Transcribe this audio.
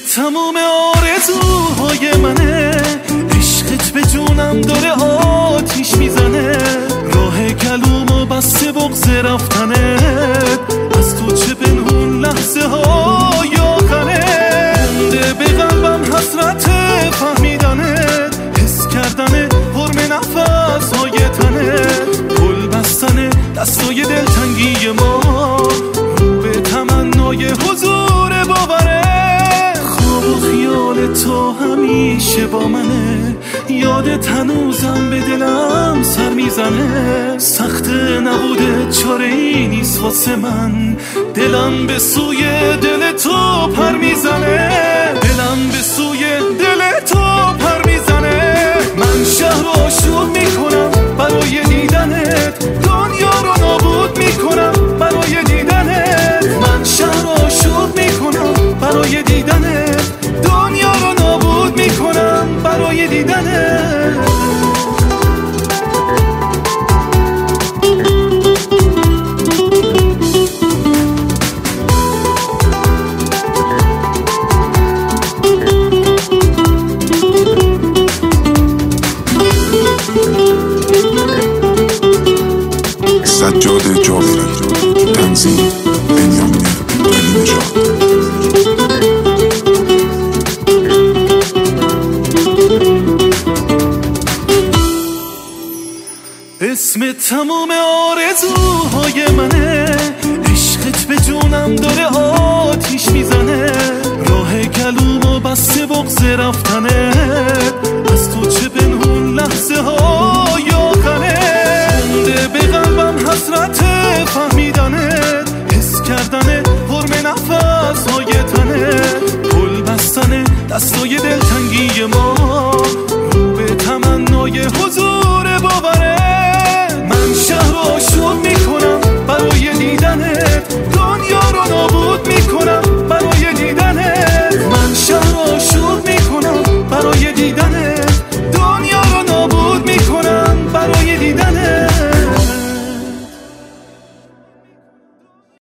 تموم آرزوهای منه، عشقت به جونم داره آتیش میزنه، راه گلومو بسته بغض رفتنت، از تو چه پنهون لحظه های آخره، مونده به قلبم حسرت فهمیدنت، حس کردن حرم نفس های تنت، گل بستن دستای دلتنگی ما، رو به تمنای حضور باوره، خواب و خیال تو همیشه با منه، یادت هنوزم به دلم سر میزنه، سخت نبوده چاره ای نیست واسه من، دلم به سوی دل تو پر میزنه، دلم به سوی دل تو پر میزنه، من شهر رو آشوب میکنم برای دیدنت، دنیا رو نابود میکنم برای دیدنت، من شهر رو آشوب میکنم برای دیدنت، دنیا رو نابود میکنم برای دیدنت. سجاد جعفری، تنظیم بنیامین علی‌نژاد. اسم تموم آرزوهای منه، عشقت به جونم داره آتیش میزنه، راه گلومو بسته بغض رفتنه، از تو چه پنهون لحظه ها